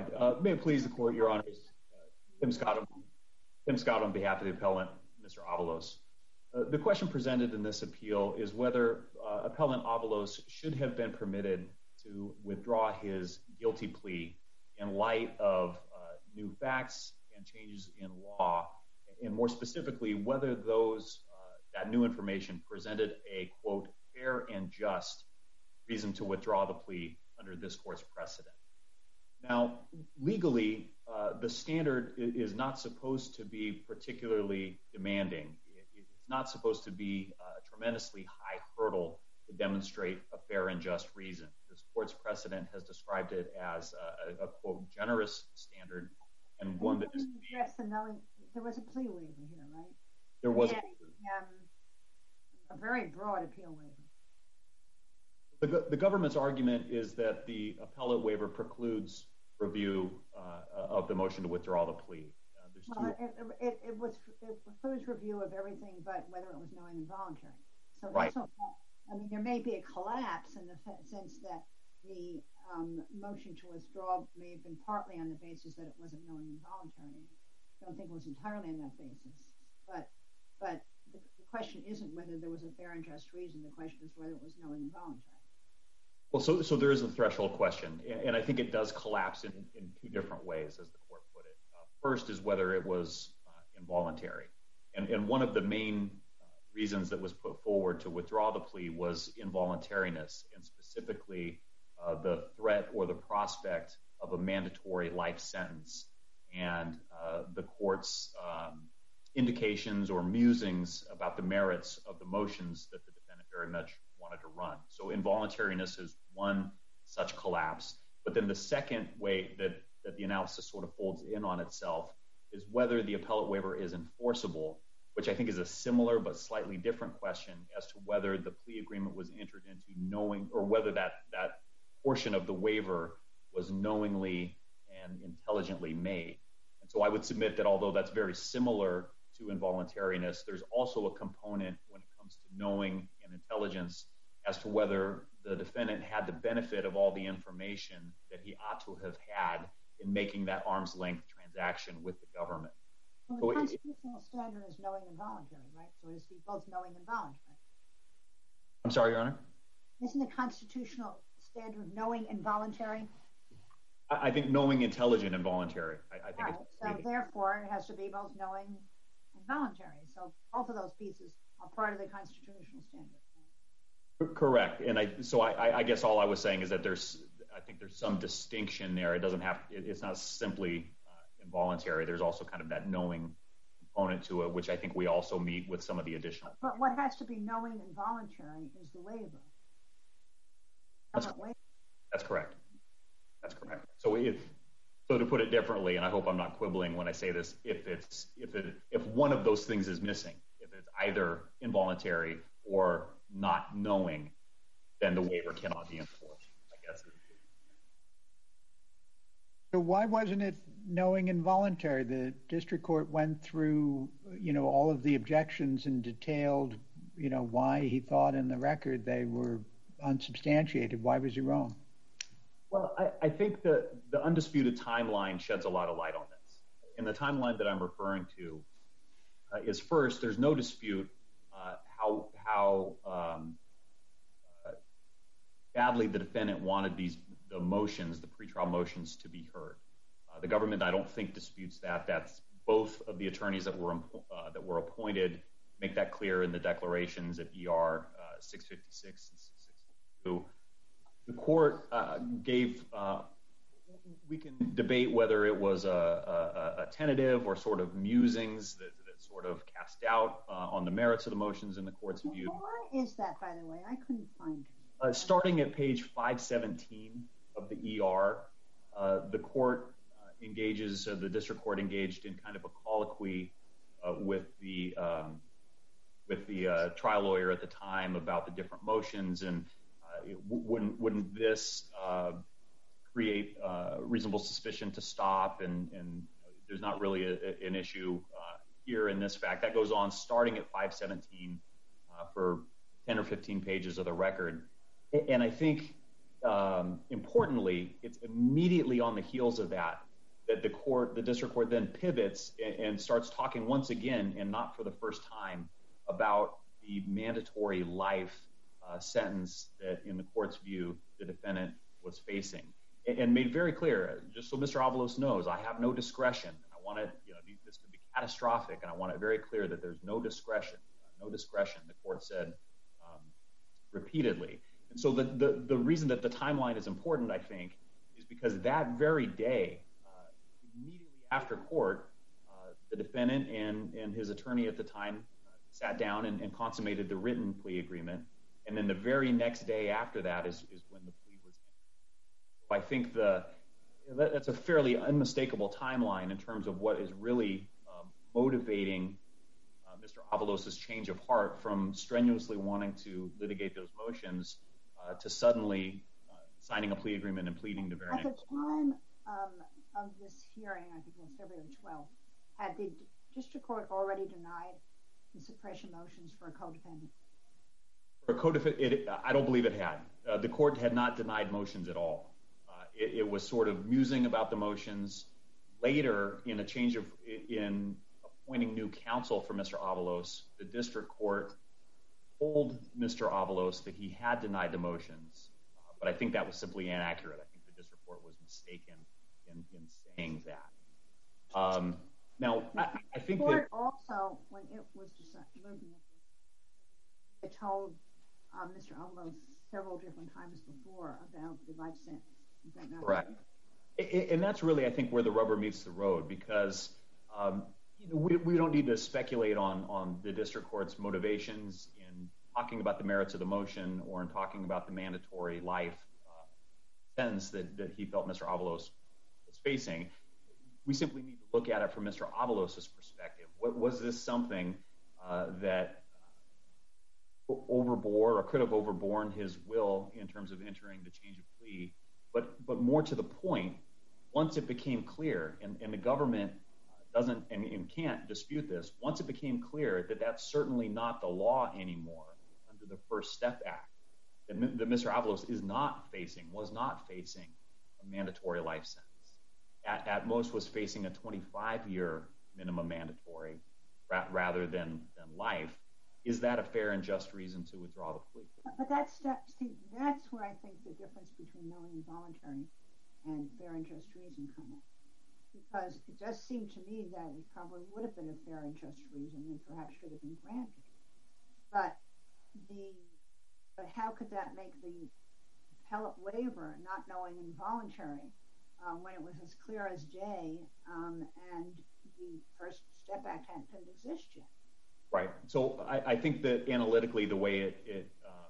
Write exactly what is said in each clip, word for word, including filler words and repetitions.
right. Uh, may it please the court, Your Honors. Uh, Tim Scott, on, Tim Scott on behalf of the appellant, Mister Avalos. Uh, the question presented in this appeal is whether uh, appellant Avalos should have been permitted to withdraw his guilty plea in light of uh, new facts and changes in law, and more specifically, whether those uh, that new information presented a, quote, fair and just reason to withdraw the plea under this court's precedent. Now, legally, uh, the standard is not supposed to be particularly demanding. It's not supposed to be a tremendously high hurdle to demonstrate a fair and just reason. This court's precedent has described it as a, a, a quote, generous standard, and one that is... There was a plea waiver here, right? There was and, um, a very broad appeal waiver. The, the government's argument is that the appellate waiver precludes review uh, of the motion to withdraw the plea. Uh, there's well, two... it, it, it, was, it precludes review of everything but whether it was knowing and voluntary. So right. that's okay. I mean, there may be a collapse in the sense that the um, motion to withdraw may have been partly on the basis that it wasn't knowing and voluntary. I don't think it was entirely on that basis. But but the, the question isn't whether there was a fair and just reason. The question is whether it was knowing and voluntary. Well, so so there is a threshold question, and I think it does collapse in, in two different ways, as the court put it. Uh, first is whether it was uh, involuntary. And, and one of the main uh, reasons that was put forward to withdraw the plea was involuntariness, and specifically uh, the threat or the prospect of a mandatory life sentence. And uh, the court's um, indications or musings about the merits of the motions that the defendant very much wanted to run. So involuntariness is one such collapse. But then the second way that, that the analysis sort of folds in on itself is whether the appellate waiver is enforceable, which I think is a similar but slightly different question as to whether the plea agreement was entered into knowing, or whether that, that portion of the waiver was knowingly and intelligently made. And so I would submit that although that's very similar to involuntariness, there's also a component when it comes to knowing and intelligence as to whether the defendant had the benefit of all the information that he ought to have had in making that arm's length transaction with the government. Well, the so constitutional it, standard is knowing and voluntary, right? So it's both knowing and voluntary. I'm sorry, Your Honor? Isn't the constitutional standard knowing and voluntary? I think knowing, intelligent, and voluntary. I, I think right. it's so needed. Therefore, it has to be both knowing and voluntary. So both of those pieces are part of the constitutional standard. Right? Correct. And I, so I, I guess all I was saying is that there's, I think there's some distinction there. It doesn't have, it, it's not simply uh, involuntary. There's also kind of that knowing component to it, which I think we also meet with some of the additional. But what has to be knowing and voluntary is the waiver. That's, that's correct. That's correct. So if, so to put it differently, and I hope I'm not quibbling when I say this, if it's, if it, if one of those things is missing, if it's either involuntary or not knowing, then the waiver cannot be enforced, I guess. So why wasn't it knowing and voluntary? The district court went through, you know, all of the objections and detailed, you know, why he thought in the record they were unsubstantiated. Why was he wrong? Well, I, I think the, the undisputed timeline sheds a lot of light on this. And the timeline that I'm referring to uh, is first, there's no dispute uh, how, how um, uh, badly the defendant wanted these the motions, the pretrial motions, to be heard. Uh, the government, I don't think, disputes that. That's both of the attorneys that were uh, that were appointed make that clear in the declarations at E R uh, six fifty-six and six sixty-two. The court uh, gave, uh, we can debate whether it was a, a, a tentative or sort of musings that, that sort of cast doubt uh, on the merits of the motions in the court's view. Where is that, by the way? I couldn't find it. Uh, starting at page five seventeen of the E R, uh, the court uh, engages, uh, the district court engaged in kind of a colloquy uh, with the um, with the uh, trial lawyer at the time about the different motions, and uh, it w- wouldn't wouldn't this uh, create uh, reasonable suspicion to stop? And, and there's not really a, a, an issue uh, here in this fact. That goes on starting at five seventeen uh, for ten or fifteen pages of the record. And I think um, importantly, it's immediately on the heels of that that the court, the district court, then pivots and, and starts talking once again, and not for the first time, about the mandatory life uh, sentence that, in the court's view, the defendant was facing, and, and made very clear, just so Mister Avalos knows, I have no discretion. I want it, you know, this could be catastrophic, and I want it very clear that there's no discretion, uh, no discretion. The court said um, repeatedly. And so the, the the reason that the timeline is important, I think, is because that very day, uh, immediately after court, uh, the defendant and, and his attorney at the time uh, sat down and, and consummated the written plea agreement. And then the very next day after that is, is when the plea was entered. So I think the that, that's a fairly unmistakable timeline in terms of what is really um, motivating uh, Mister Avalos' change of heart from strenuously wanting to litigate those motions Uh, to suddenly uh, signing a plea agreement and pleading the very At the next. time um, of this hearing, I think it was February twelfth, had the district court already denied the suppression motions for a co-defendant? For a co-defendant, I don't believe it had. Uh, the court had not denied motions at all. Uh, it, it was sort of musing about the motions. Later, in a change of, in appointing new counsel for Mister Avalos, the district court told Mister Avalos that he had denied the motions, uh, but I think that was simply inaccurate. I think the district court was mistaken in, in saying that. Um, now, I, I think the court that also, when it was decided, it told uh, Mister Avalos several different times before about the life sentence. Is that not correct? Right? And that's really, I think, where the rubber meets the road, because um, you know, we, we don't need to speculate on, on the district court's motivations in talking about the merits of the motion or in talking about the mandatory life uh, sentence that, that he felt Mister Avalos was facing. We simply need to look at it from Mister Avalos' perspective. What, was this something uh, that uh, overbore or could have overborne his will in terms of entering the change of plea? But, but more to the point, once it became clear, and, and the government doesn't and, and can't dispute this, once it became clear that that's certainly not the law anymore under the First Step Act, that, that Mister Avalos is not facing, was not facing a mandatory life sentence. At, at most was facing a twenty-five year minimum mandatory ra- rather than, than life. Is that a fair and just reason to withdraw the plea? But that's, that, see, that's where I think the difference between knowing and voluntary and fair and just reason come in. Because it does seem to me that it probably would have been a fair and just reason and perhaps should have been granted. But the but how could that make the appellate waiver not knowing and voluntary uh, when it was as clear as day um, and the First Step Act hadn't exist yet? Right. So I, I think that analytically the way it, it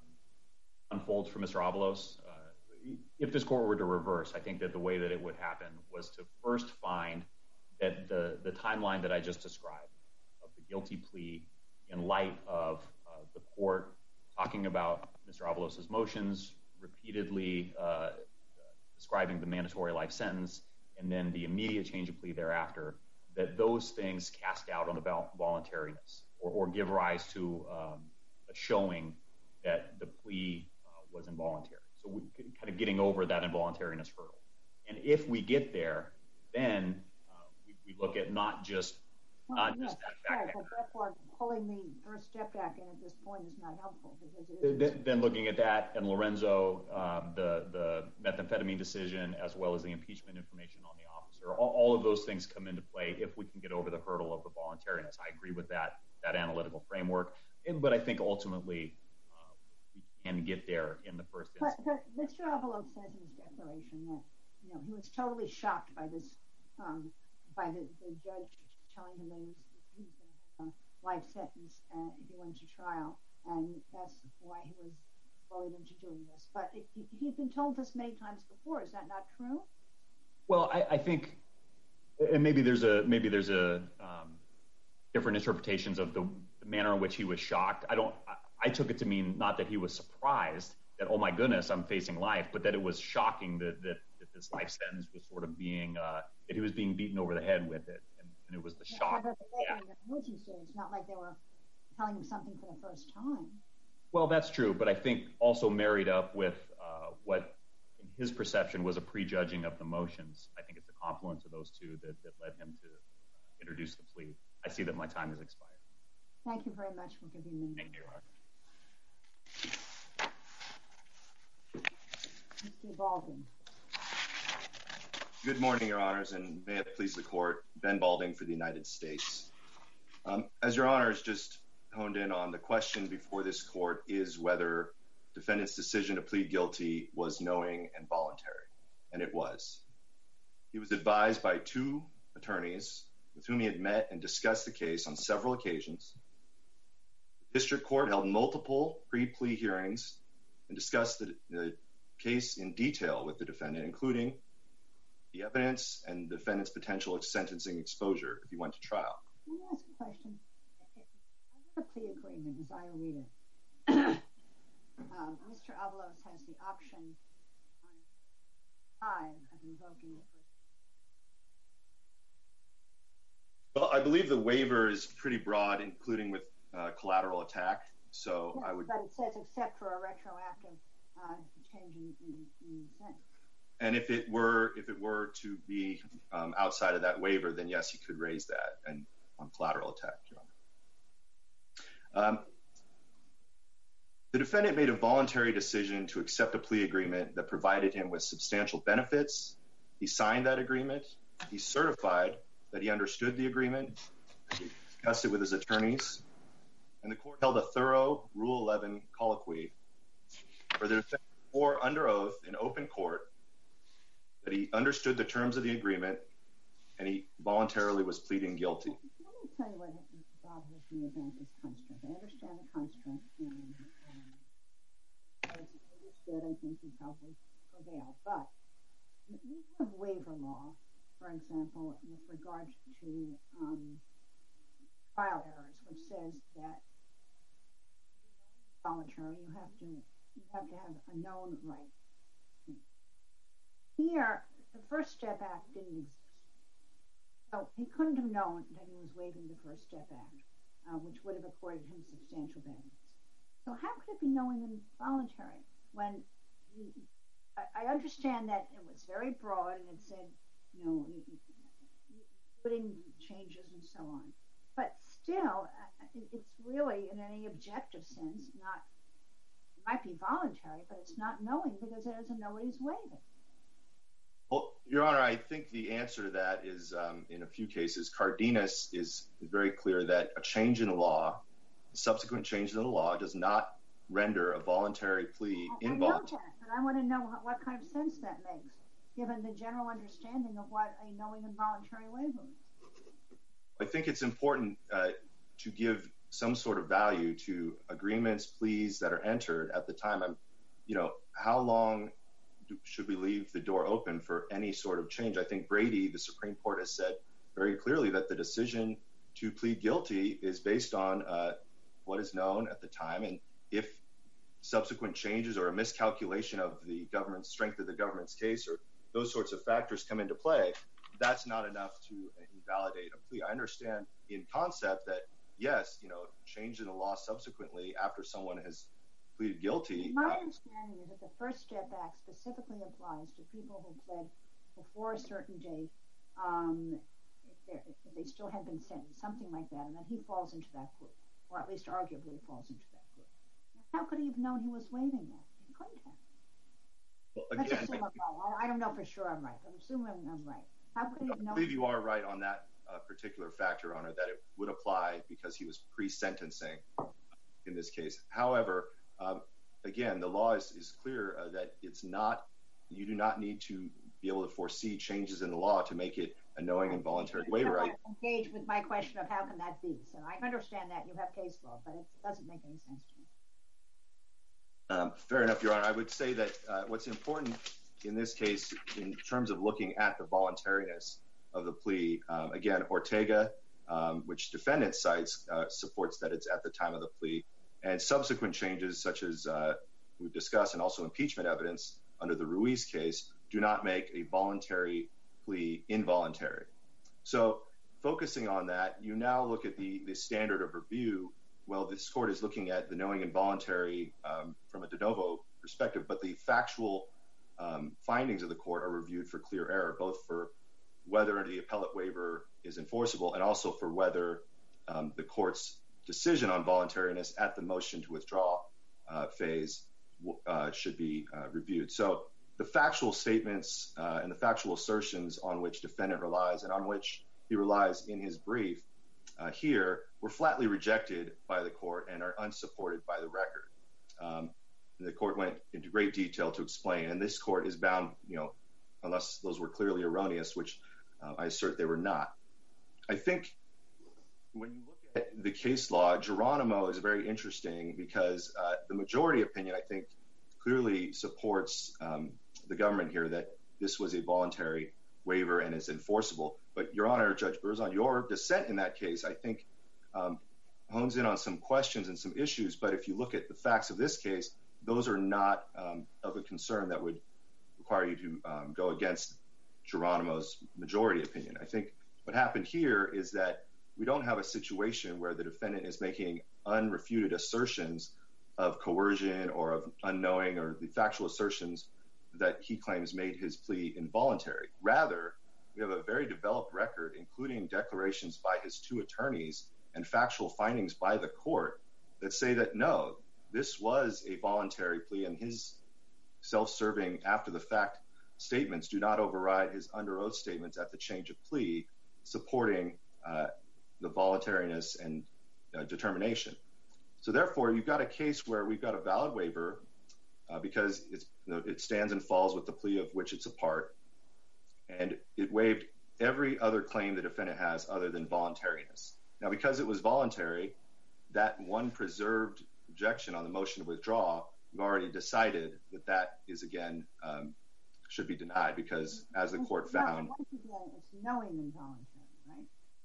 um, unfolds for Mister Avalos, uh, if this court were to reverse, I think that the way that it would happen was to first find that the, the timeline that I just described of the guilty plea in light of uh, the court talking about Mister Avalos' motions, repeatedly uh, describing the mandatory life sentence, and then the immediate change of plea thereafter, that those things cast doubt on the vol- voluntariness or, or give rise to um, a showing that the plea uh, was involuntary. So we kind of getting over that involuntariness hurdle. And if we get there, then uh, we, we look at not just well, not yes, just that right, fact. but therefore pulling the First Step Act in at this point is not helpful because it is. Then, then looking at that and Lorenzo, um, the the methamphetamine decision, as well as the impeachment information on the officer, all, all of those things come into play if we can get over the hurdle of the voluntariness. I agree with that that analytical framework, and, but I think ultimately uh, we can get there in the first instance. But, but Mister Avalos says in his declaration that you know he was totally shocked by this, um, by the, the judge telling him that he was, he was going to have a life sentence uh, if he went to trial, and that's why he was bullied into doing this. But it, he, he's been told this many times before. Is that not true? Well, I, I think, and maybe there's a maybe there's a um, different interpretations of the, the manner in which he was shocked. I don't. I, I took it to mean not that he was surprised that, oh my goodness, I'm facing life, but that it was shocking that that, that this life sentence was sort of being uh, that he was being beaten over the head with it, and, and it was the shock. Yeah, but it's not like they were telling him something for the first time. Well, that's true, but I think also married up with uh, what his perception was a prejudging of the motions. I think it's a confluence of those two that, that led him to introduce the plea. I see that my time has expired. Thank you very much for giving me. Thank you, Your Honor. Mister Balding. Good morning, Your Honors, and may it please the Court. Ben Balding for the United States. Um, as Your Honors just honed in on, the question before this Court is whether defendant's decision to plead guilty was knowing and voluntary, and it was. He was advised by two attorneys with whom he had met and discussed the case on several occasions. The District Court held multiple pre-plea hearings and discussed the, the case in detail with the defendant, including the evidence and the defendant's potential sentencing exposure if he went to trial. Let me ask a question. Under the plea agreement, as I read it, um, Mister Avalos has the option on five of invoking the first. Well, I believe the waiver is pretty broad, including with uh, collateral attack. So Yes, I would. but it says except for a retroactive uh, change in, in, in sentence. And if it were, if it were to be um, outside of that waiver, then yes, he could raise that and on collateral attack, Your Honor. Um, the defendant made a voluntary decision to accept a plea agreement that provided him with substantial benefits. He signed that agreement. He certified that he understood the agreement. He discussed it with his attorneys, and the court held a thorough Rule eleven colloquy for the defendant or under oath in open court that he understood the terms of the agreement and he voluntarily was pleading guilty. Let me tell you what bothers me about this construct. I understand the construct, and um, as understood, I think you probably prevail. But we have waiver law, for example, with regard to um, trial errors, which says that voluntary, you have to you have to have a known right. Here, the First Step Act didn't exist. So he couldn't have known that he was waiving the First Step Act, uh, which would have accorded him substantial benefits. So how could it be knowing and voluntary when he, I, I understand that it was very broad and it said, you know, including changes and so on. But still, it's really, in any objective sense, not, it might be voluntary, but it's not knowing because it doesn't know what he's waiving. Well, Your Honor, I think the answer to that is, um, in a few cases, Cardenas is very clear that a change in the law, a subsequent change in the law, does not render a voluntary plea involuntary. I know that, but I want to know what, what kind of sense that makes, given the general understanding of what a knowing and voluntary waiver is. I think it's important uh, to give some sort of value to agreements, pleas that are entered at the time. I'm, you know, how long should we leave the door open for any sort of change? I think Brady, the Supreme Court, has said very clearly that the decision to plead guilty is based on uh, what is known at the time. And if subsequent changes or a miscalculation of the government's strength of the government's case or those sorts of factors come into play, that's not enough to invalidate a plea. I understand in concept that, yes, you know, change in the law subsequently after someone has pleaded guilty. My understanding is that the First Step Act specifically applies to people who pled before a certain date, um, if, if they still have been sentenced, something like that, and that he falls into that group, or at least arguably falls into that group. How could he have known he was waiving that? He couldn't have. Well, Let's again, assume I'm right. I don't know for sure I'm right, but I'm assuming I'm right. How could he have known? I believe you are right on that uh, particular factor, Your Honor, that it would apply because he was pre-sentencing in this case. However, um, again, the law is, is clear uh, that it's not, you do not need to be able to foresee changes in the law to make it a knowing and voluntary waiver. I engage with my question of how can that be. So I understand that you have case law, but it doesn't make any sense to me. Um, fair enough, Your Honor. I would say that uh, what's important in this case, in terms of looking at the voluntariness of the plea, um, again, Ortega, um, which defendant cites, uh, supports that it's at the time of the plea, and subsequent changes such as uh, we've discussed and also impeachment evidence under the Ruiz case do not make a voluntary plea involuntary. So focusing on that, you now look at the, the standard of review. Well, this court is looking at the knowing and voluntary um, from a de novo perspective, but the factual um, findings of the court are reviewed for clear error, both for whether the appellate waiver is enforceable and also for whether um, the court's decision on voluntariness at the motion to withdraw uh, phase uh, should be uh, reviewed. So the factual statements uh, and the factual assertions on which defendant relies and on which he relies in his brief uh, here were flatly rejected by the court and are unsupported by the record. Um, the court went into great detail to explain, and this court is bound, you know, unless those were clearly erroneous, which uh, I assert they were not. I think when you look at the case law, Geronimo is very interesting because uh, the majority opinion, I think, clearly supports um, the government here that this was a voluntary waiver and is enforceable. But Your Honor, Judge Berzon, your dissent in that case, I think, um, hones in on some questions and some issues. But if you look at the facts of this case, those are not um, of a concern that would require you to um, go against Geronimo's majority opinion. I think what happened here is that we don't have a situation where the defendant is making unrefuted assertions of coercion or of unknowing or the factual assertions that he claims made his plea involuntary. Rather, we have a very developed record, including declarations by his two attorneys and factual findings by the court that say that, no, this was a voluntary plea, and his self-serving after-the-fact statements do not override his under oath statements at the change of plea, supporting uh, the voluntariness and uh, determination. So therefore, you've got a case where we've got a valid waiver uh, because it's, you know, it stands and falls with the plea of which it's a part, and it waived every other claim the defendant has other than voluntariness. Now, because it was voluntary, that one preserved objection on the motion to withdraw, we've already decided that that is, again, um, should be denied because, as the court found... Once again, it's knowing involuntary, right?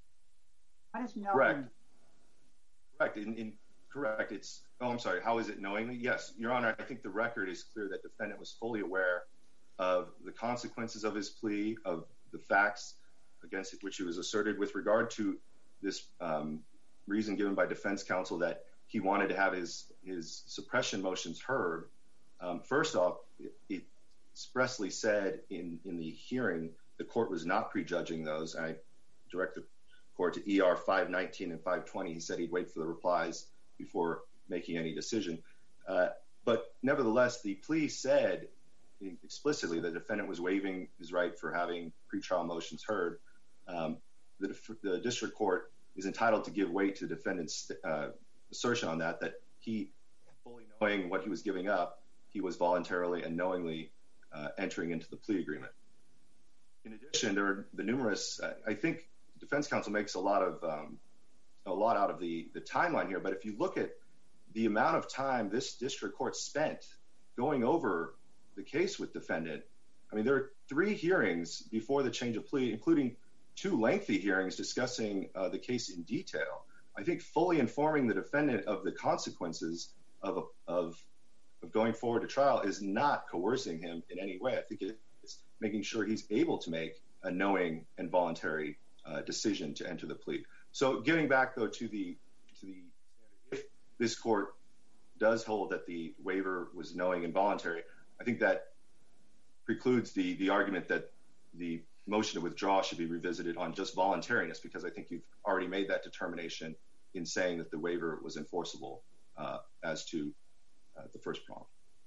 What is knowing? Correct. Correct. In, in, correct. It's... Oh, I'm sorry. How is it knowingly? Yes, Your Honor, I think the record is clear that the defendant was fully aware of the consequences of his plea, of the facts against which he was asserted with regard to this um, reason given by defense counsel that he wanted to have his, his suppression motions heard. Um, first off, it, it expressly said in, in the hearing the court was not prejudging those. I direct the court to E R five nineteen and five twenty. He said he'd wait for the replies before making any decision. Uh, but nevertheless, the plea said explicitly the defendant was waiving his right for having pretrial motions heard. Um, the, the district court is entitled to give weight to the defendant's uh, assertion on that, that he, fully knowing what he was giving up, he was voluntarily and knowingly uh, entering into the plea agreement. In addition, there are the numerous, uh, I think defense counsel makes a lot of um, a lot out of the, the timeline here, but if you look at the amount of time this district court spent going over the case with defendant, I mean, there are three hearings before the change of plea, including two lengthy hearings discussing uh, the case in detail. I think fully informing the defendant of the consequences of, of, of going forward to trial is not coercing him in any way. I think it's making sure he's able to make a knowing and voluntary uh, decision to enter the plea. So getting back, though, to the, to the if this court does hold that the waiver was knowing and voluntary, I think that precludes the, the argument that the motion to withdraw should be revisited on just voluntariness, because I think you've already made that determination in saying that the waiver was enforceable uh, as to uh, the first prong.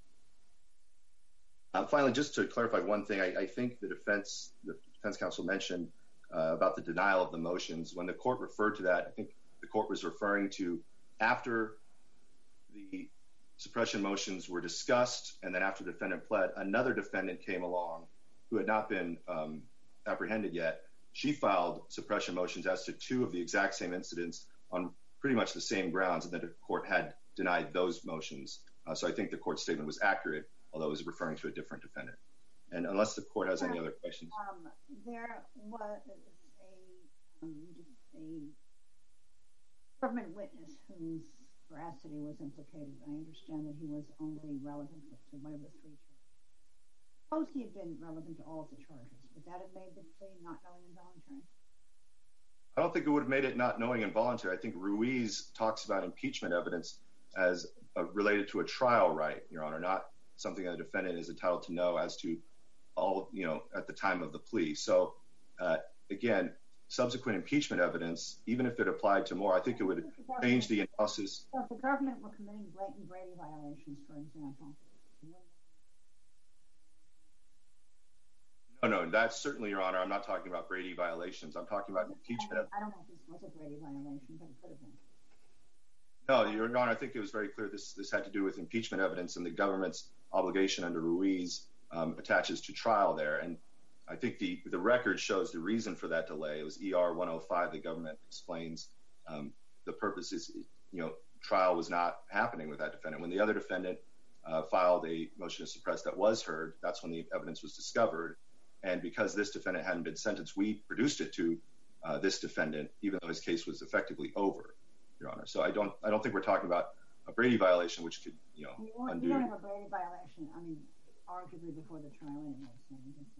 Uh, finally, just to clarify one thing, I, I think the defense, the defense counsel mentioned uh, about the denial of the motions. When the court referred to that, I think the court was referring to after the suppression motions were discussed, and then after the defendant pled, another defendant came along who had not been um, apprehended yet. She filed suppression motions as to two of the exact same incidents on pretty much the same grounds, and that the court had denied those motions. Uh, so I think the court's statement was accurate, although it was referring to a different defendant. And unless the court has any other questions. Um, there was a, um, a government witness whose veracity was implicated. I understand that he was only relevant to one of the three charges. Suppose he had been relevant to all of the charges. Would that have made the plea not knowing and voluntary? I don't think it would have made it not knowing and voluntary. I think Ruiz talks about impeachment evidence as uh, related to a trial right, Your Honor, not something that a defendant is entitled to know as to all, you know, at the time of the plea. So, uh, again, subsequent impeachment evidence, even if it applied to more, I think it would change the analysis. So if the government were committing blatant Brady violations, for example. No, no, that's certainly, Your Honor. I'm not talking about Brady violations. I'm talking about impeachment. I don't know if this was a Brady violation, but it could have been. No, Your Honor, I think it was very clear this this had to do with impeachment evidence, and the government's obligation under Ruiz um, attaches to trial there. And I think the the record shows the reason for that delay. It was E R one oh five. The government explains um, the purpose is, you know, trial was not happening with that defendant. When the other defendant uh, filed a motion to suppress that was heard, that's when the evidence was discovered. And because this defendant hadn't been sentenced, we produced it to uh, this defendant, even though his case was effectively over, Your Honor. So I don't, I don't think we're talking about a Brady violation, which could, you know, you undo. You don't have a Brady violation. I mean, arguably before the trial anyway. So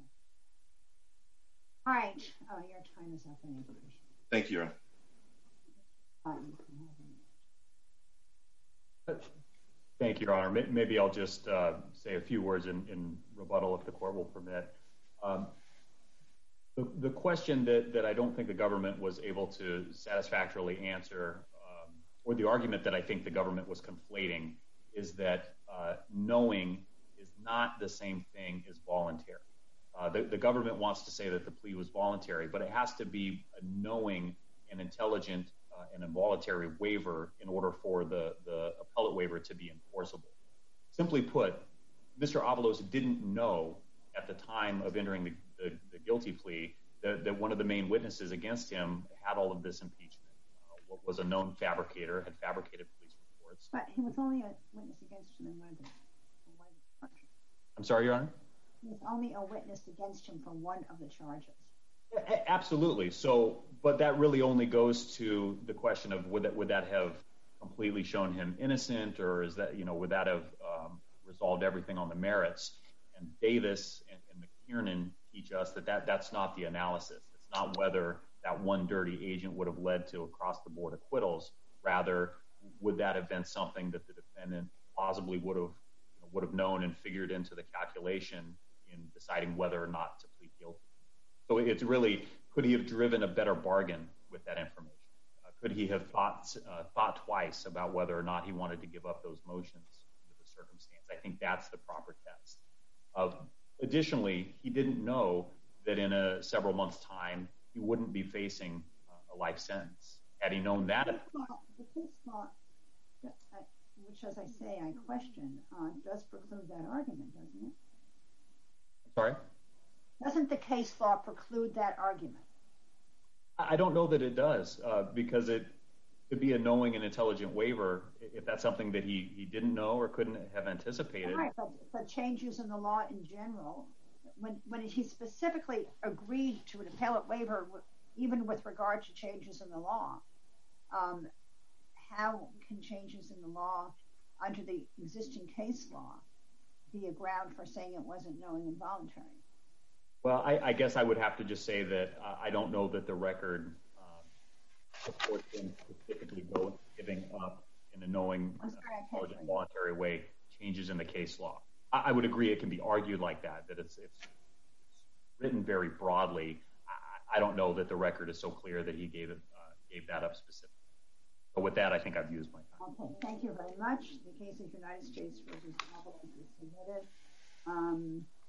all right, uh, your time is up. Anyway. Thank you, Your Honor. Um, Thank you, Your Honor. Maybe I'll just uh, say a few words in, in rebuttal, if the court will permit. Um, the, the question that, that I don't think the government was able to satisfactorily answer, um, or the argument that I think the government was conflating, is that uh, knowing is not the same thing as voluntary. Uh, the, the government wants to say that the plea was voluntary, but it has to be a knowing and intelligent uh, and involuntary waiver in order for the, the appellate waiver to be enforceable. Simply put, Mister Avalos didn't know at the time of entering the, the, the guilty plea that, that one of the main witnesses against him had all of this impeachment. Uh, what was a known fabricator, had fabricated police reports. But he was only a witness against him in one of the, one of the charges. I'm sorry, Your Honor? He was only a witness against him for one of the charges. A- absolutely. So, but that really only goes to the question of would that would that have completely shown him innocent, or is that, you know, would that have um, resolved everything on the merits? And Davis and, and McKiernan teach us that, that that's not the analysis. It's not whether that one dirty agent would have led to across-the-board acquittals. Rather, would that have been something that the defendant plausibly would have you know, would have known and figured into the calculation in deciding whether or not to plead guilty? So it's really, could he have driven a better bargain with that information? Uh, could he have thought uh, thought twice about whether or not he wanted to give up those motions under the circumstance? I think that's the proper test. Uh, additionally, he didn't know that in a several months' time he wouldn't be facing uh, a life sentence. Had he known that, the case law, which, as I say, I question, uh, does preclude that argument, doesn't it? Sorry? Doesn't the case law preclude that argument? I don't know that it does, uh, because it could be a knowing and intelligent waiver if that's something that he, he didn't know or couldn't have anticipated. Right, but, but changes in the law in general, when when he specifically agreed to an appellate waiver, even with regard to changes in the law, um, how can changes in the law under the existing case law be a ground for saying it wasn't knowing and voluntary? Well, I, I guess I would have to just say that uh, I don't know that the record um, supports him specifically go, giving up in a knowing, uh, intelligent, voluntary way changes in the case law. I, I would agree it can be argued like that, that it's, it's written very broadly. I, I don't know that the record is so clear that he gave it uh, gave that up specifically. But with that, I think I've used my time. Okay, thank you very much. The case of United States versus Avalos is submitted. Um,